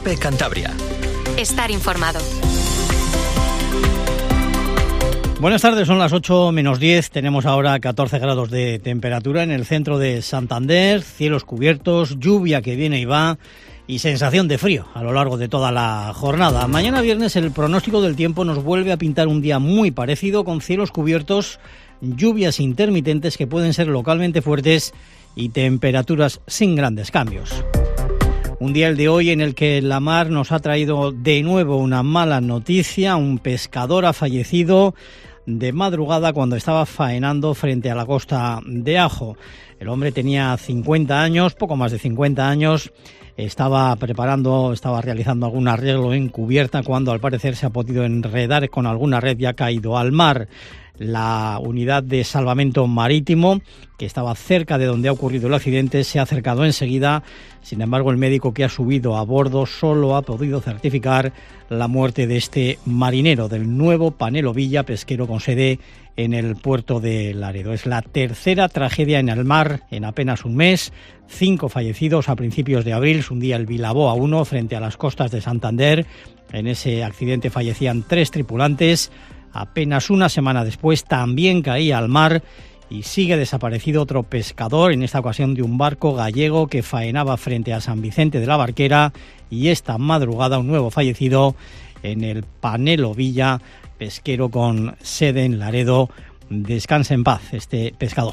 COPE Cantabria. Estar informado. Buenas tardes, son las 8 menos 10. Tenemos ahora 14 grados de temperatura en el centro de Santander, cielos cubiertos, lluvia que viene y va y sensación de frío a lo largo de toda la jornada. Mañana viernes el pronóstico del tiempo nos vuelve a pintar un día muy parecido, con cielos cubiertos, lluvias intermitentes que pueden ser localmente fuertes y temperaturas sin grandes cambios. Un día, el de hoy, en el que la mar nos ha traído de nuevo una mala noticia. Un pescador ha fallecido de madrugada cuando estaba faenando frente a la costa de Ajo. El hombre tenía 50 años, poco más de 50 años. Estaba realizando algún arreglo en cubierta cuando al parecer se ha podido enredar con alguna red y ha caído al mar. La unidad de salvamento marítimo, que estaba cerca de donde ha ocurrido el accidente, se ha acercado enseguida. Sin embargo, el médico que ha subido a bordo solo ha podido certificar la muerte de este marinero del nuevo Panelo Villa, pesquero con sede en el puerto de Laredo. Es la tercera tragedia en el mar en apenas un mes. 5 fallecidos a principios de abril. Un día el Vilaboa 1 frente a las costas de Santander. En ese accidente fallecían 3 tripulantes. Apenas una semana después también caía al mar y sigue desaparecido otro pescador, en esta ocasión de un barco gallego que faenaba frente a San Vicente de la Barquera, y esta madrugada un nuevo fallecido en el Panelo Villa, pesquero con sede en Laredo. Descanse en paz este pescador.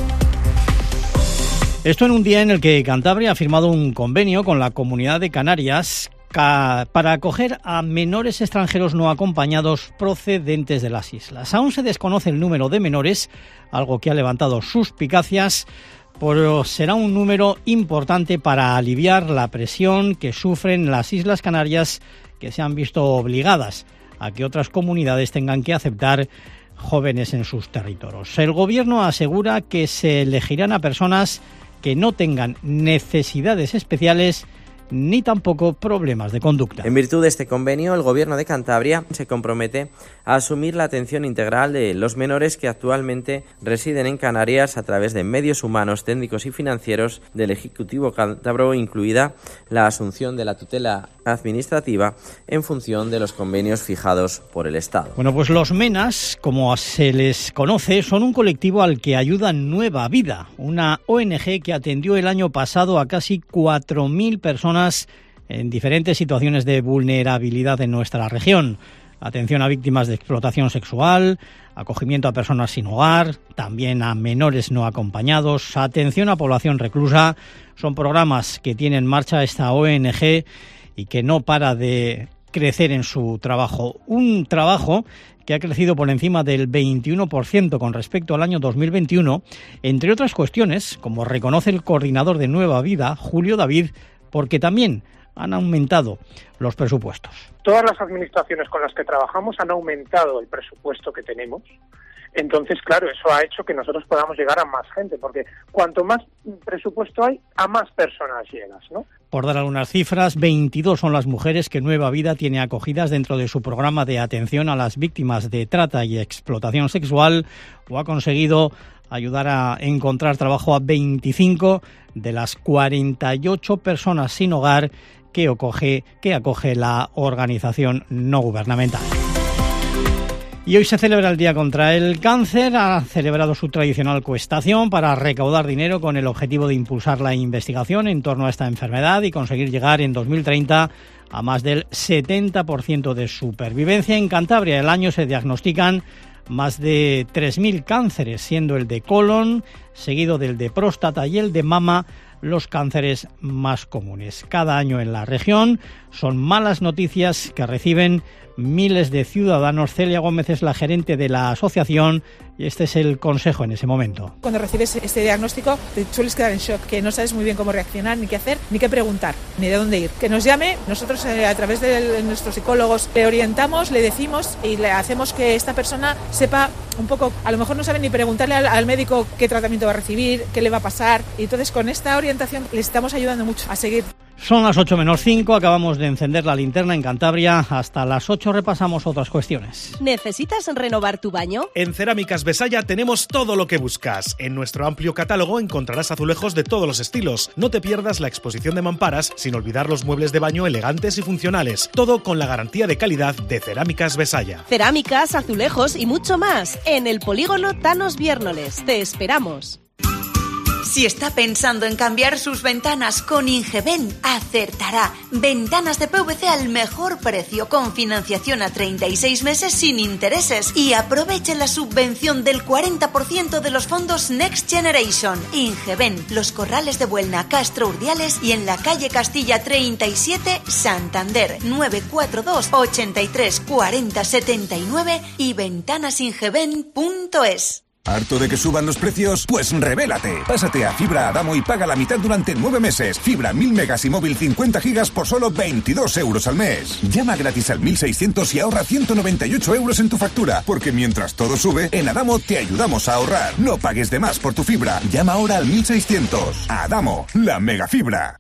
Esto en un día en el que Cantabria ha firmado un convenio con la Comunidad de Canarias para acoger a menores extranjeros no acompañados procedentes de las islas. Aún se desconoce el número de menores, algo que ha levantado suspicacias, pero será un número importante para aliviar la presión que sufren las Islas Canarias, que se han visto obligadas a que otras comunidades tengan que aceptar jóvenes en sus territorios. El Gobierno asegura que se elegirán a personas que no tengan necesidades especiales ni tampoco problemas de conducta. En virtud de este convenio, el Gobierno de Cantabria se compromete a asumir la atención integral de los menores que actualmente residen en Canarias a través de medios humanos, técnicos y financieros del Ejecutivo cántabro, incluida la asunción de la tutela administrativa en función de los convenios fijados por el Estado. Bueno, pues los MENAS, como se les conoce, son un colectivo al que ayuda Nueva Vida, una ONG que atendió el año pasado a casi 4.000 personas en diferentes situaciones de vulnerabilidad en nuestra región. Atención a víctimas de explotación sexual, acogimiento a personas sin hogar, también a menores no acompañados, atención a población reclusa. Son programas que tiene en marcha esta ONG y que no para de crecer en su trabajo. Un trabajo que ha crecido por encima del 21% con respecto al año 2021, entre otras cuestiones, como reconoce el coordinador de Nueva Vida, Julio David, porque también han aumentado los presupuestos. Todas las administraciones con las que trabajamos han aumentado el presupuesto que tenemos. Entonces, claro, eso ha hecho que nosotros podamos llegar a más gente, porque cuanto más presupuesto hay, a más personas llegas, ¿no? Por dar algunas cifras, 22 son las mujeres que Nueva Vida tiene acogidas dentro de su programa de atención a las víctimas de trata y explotación sexual, o ha conseguido ayudar a encontrar trabajo a 25 de las 48 personas sin hogar que acoge la organización no gubernamental. Y hoy se celebra el Día contra el Cáncer. Ha celebrado su tradicional cuestación para recaudar dinero con el objetivo de impulsar la investigación en torno a esta enfermedad y conseguir llegar en 2030 a más del 70% de supervivencia. En Cantabria el año se diagnostican más de 3.000 cánceres, siendo el de colon, seguido del de próstata y el de mama, los cánceres más comunes. Cada año en la región son malas noticias que reciben miles de ciudadanos. Celia Gómez es la gerente de la asociación y este es el consejo en ese momento. Cuando recibes este diagnóstico te sueles quedar en shock, que no sabes muy bien cómo reaccionar, ni qué hacer, ni qué preguntar, ni de dónde ir. Que nos llame, nosotros a través de nuestros psicólogos le orientamos, le decimos y le hacemos que esta persona sepa un poco, a lo mejor no sabe ni preguntarle al médico qué tratamiento va a recibir, qué le va a pasar, y entonces con esta orientación le estamos ayudando mucho a seguir. Son las 8:05, acabamos de encender la linterna en Cantabria. Hasta las 8 repasamos otras cuestiones. ¿Necesitas renovar tu baño? En Cerámicas Besaya tenemos todo lo que buscas. En nuestro amplio catálogo encontrarás azulejos de todos los estilos. No te pierdas la exposición de mamparas, sin olvidar los muebles de baño elegantes y funcionales. Todo con la garantía de calidad de Cerámicas Besaya. Cerámicas, azulejos y mucho más. En el polígono Thanos Viérnoles. Te esperamos. Si está pensando en cambiar sus ventanas con Ingeben, acertará. Ventanas de PVC al mejor precio, con financiación a 36 meses sin intereses. Y aproveche la subvención del 40% de los fondos Next Generation. Ingeben, Los Corrales de Buelna, Castro Urdiales y en la calle Castilla 37, Santander. 942 83 40 79 y ventanasingeben.es. ¿Harto de que suban los precios? Pues revélate. Pásate a Fibra Adamo y paga la mitad durante 9 meses. Fibra 1000 megas y móvil 50 gigas por solo 22 euros al mes. Llama gratis al 1600 y ahorra 198 euros en tu factura. Porque mientras todo sube, en Adamo te ayudamos a ahorrar. No pagues de más por tu fibra. Llama ahora al 1600. Adamo, la megafibra.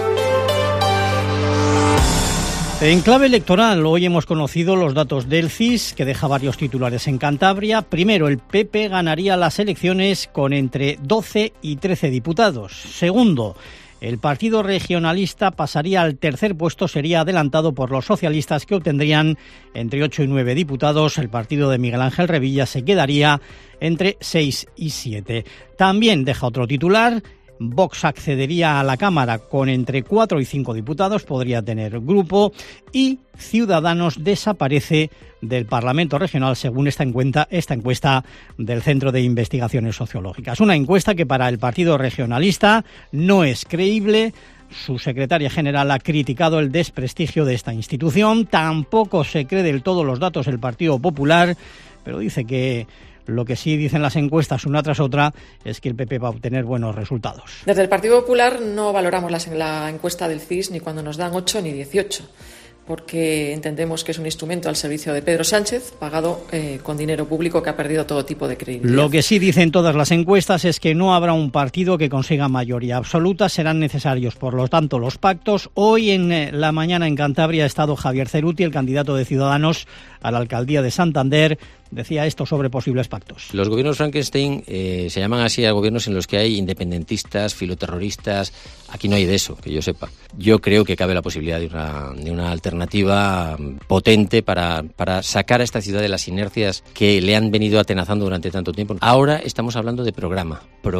En clave electoral, hoy hemos conocido los datos del CIS, que deja varios titulares en Cantabria. Primero, el PP ganaría las elecciones con entre 12 y 13 diputados. Segundo, el partido regionalista pasaría al tercer puesto, sería adelantado por los socialistas, que obtendrían entre 8 y 9 diputados. El partido de Miguel Ángel Revilla se quedaría entre 6 y 7. También deja otro titular. Vox accedería a la Cámara con entre 4 y 5 diputados, podría tener grupo, y Ciudadanos desaparece del Parlamento Regional, según esta encuesta del Centro de Investigaciones Sociológicas. Una encuesta que para el Partido Regionalista no es creíble. Su secretaria general ha criticado el desprestigio de esta institución. Tampoco se cree del todo los datos del Partido Popular, pero dice que lo que sí dicen las encuestas una tras otra es que el PP va a obtener buenos resultados. Desde el Partido Popular no valoramos la encuesta del CIS ni cuando nos dan 8 ni 18, porque entendemos que es un instrumento al servicio de Pedro Sánchez, pagado con dinero público, que ha perdido todo tipo de credibilidad. Lo que sí dicen todas las encuestas es que no habrá un partido que consiga mayoría absoluta, serán necesarios, por lo tanto, los pactos. Hoy en la mañana en Cantabria ha estado Javier Ceruti, el candidato de Ciudadanos a la alcaldía de Santander. Decía esto sobre posibles pactos. Los gobiernos Frankenstein se llaman así a gobiernos en los que hay independentistas, filoterroristas. Aquí no hay de eso, que yo sepa. Yo creo que cabe la posibilidad de una alternativa potente para sacar a esta ciudad de las inercias que le han venido atenazando durante tanto tiempo. Ahora estamos hablando de programa.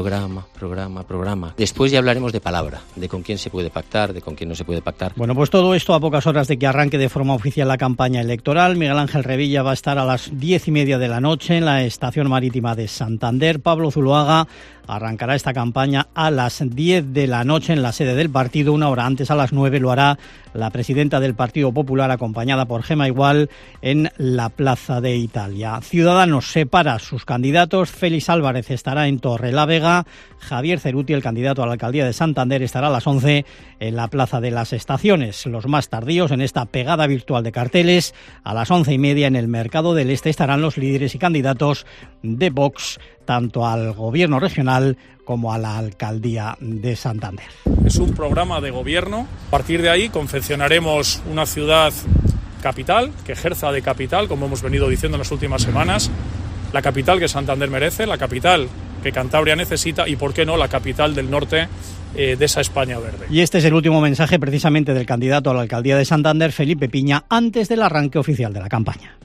Después ya hablaremos de palabra, de con quién se puede pactar, de con quién no se puede pactar. Bueno, pues todo esto a pocas horas de que arranque de forma oficial la campaña electoral. Miguel Ángel Revilla va a estar a las 10:30 de la noche en la estación marítima de Santander. Pablo Zuloaga arrancará esta campaña a las 10 de la noche en la sede del partido. Una hora antes, a las 9, lo hará la presidenta del Partido Popular, acompañada por Gemma Igual, en la Plaza de Italia. Ciudadanos separa sus candidatos. Félix Álvarez estará en Torrelavega. Javier Ceruti, el candidato a la alcaldía de Santander, estará a las 11 en la Plaza de las Estaciones. Los más tardíos en esta pegada virtual de carteles, a las 11:30 en el Mercado del Este estarán los líderes y candidatos de Vox, tanto al gobierno regional como a la alcaldía de Santander. Es un programa de gobierno. A partir de ahí confeccionaremos una ciudad capital, que ejerza de capital, como hemos venido diciendo en las últimas semanas, la capital que Santander merece, la capital que Cantabria necesita y, por qué no, la capital del norte de esa España verde. Y este es el último mensaje precisamente del candidato a la alcaldía de Santander, Felipe Piña, antes del arranque oficial de la campaña.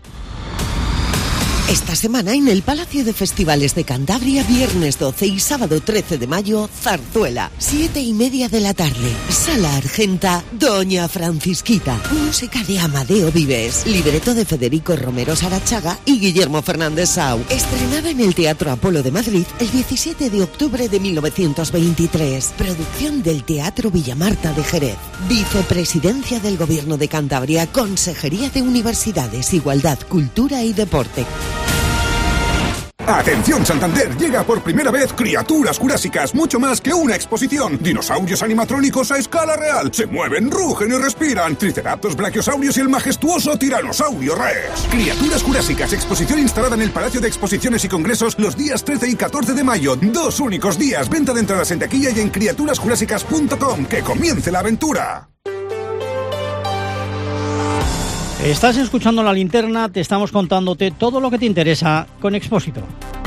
Esta semana en el Palacio de Festivales de Cantabria, viernes 12 y sábado 13 de mayo, zarzuela, 7:30 de la tarde. Sala Argenta, Doña Francisquita. Música de Amadeo Vives. Libreto de Federico Romero Sarachaga y Guillermo Fernández Sau. Estrenada en el Teatro Apolo de Madrid el 17 de octubre de 1923. Producción del Teatro Villamarta de Jerez. Vicepresidencia del Gobierno de Cantabria. Consejería de Universidades, Igualdad, Cultura y Deporte. Atención Santander, llega por primera vez Criaturas Jurásicas, mucho más que una exposición. Dinosaurios animatrónicos a escala real. Se mueven, rugen y respiran. Triceratops, brachiosaurios y el majestuoso Tiranosaurio Rex. Criaturas Jurásicas, exposición instalada en el Palacio de Exposiciones y Congresos los días 13 y 14 de mayo. 2 únicos días. Venta de entradas en taquilla y en criaturasjurásicas.com. ¡Que comience la aventura! Estás escuchando La Linterna, te estamos contándote todo lo que te interesa con Expósito.